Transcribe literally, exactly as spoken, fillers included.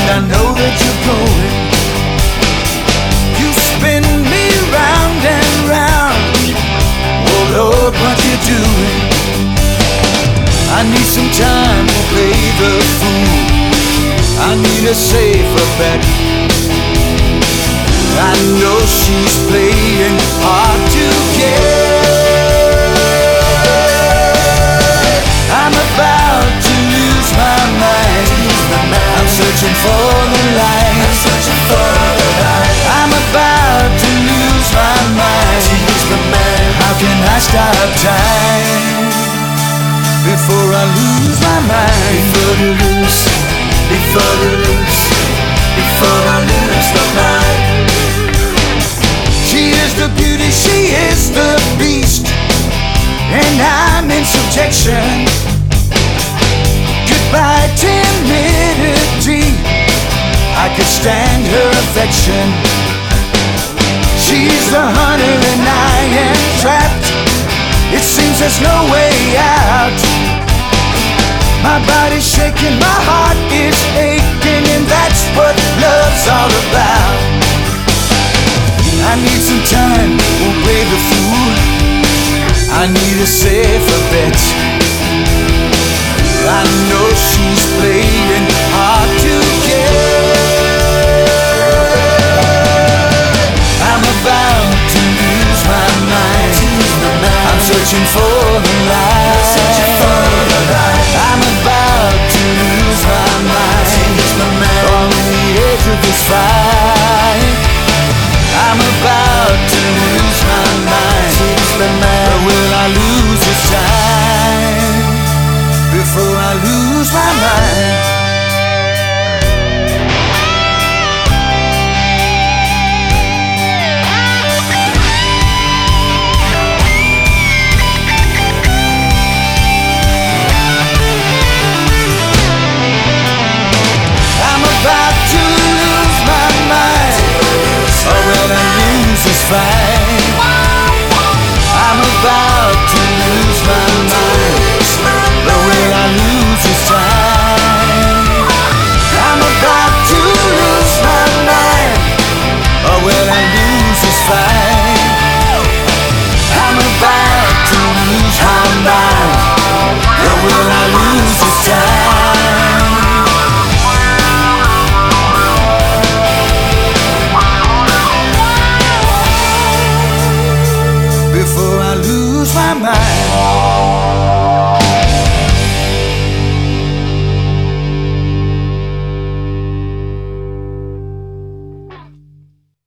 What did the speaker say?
I know that you're going. You spin me round and round. Oh Lord, what you doing? I need some time to play the fool. I need a safer bet. I know she's playing hard to get. I'm about to lose my mind. I'm searching for the light. I'm searching for the light. I'm about to lose my mind. How can I stop time before I lose my mind? Before you lose, before you lose, before I lose my mind. She is the beauty, she is the beast, and I'm in subjection. Goodbye timidity, I could stand her affection. She's the hunter and I am trapped. It seems there's no way out. My body's shaking, my heart is aching, and that's what love's all about. I need some time, won't play the fool. I need a safer bet. I know she's playing hard to get. I'm about to lose my mind. I'm searching for the